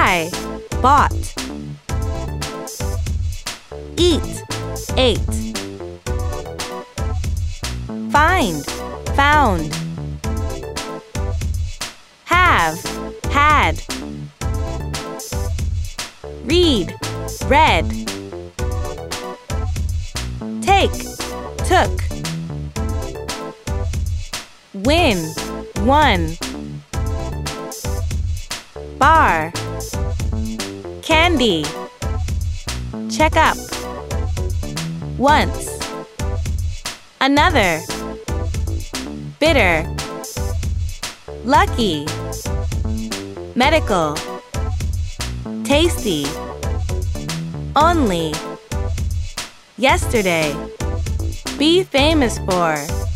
Buy, bought. Eat, ate. Find, found. Have, had. Read, read. Take, took. Win, won. Bar, candy. Check up. Once, another. Bitter, lucky. Medical, tasty. Only, yesterday. Be famous for.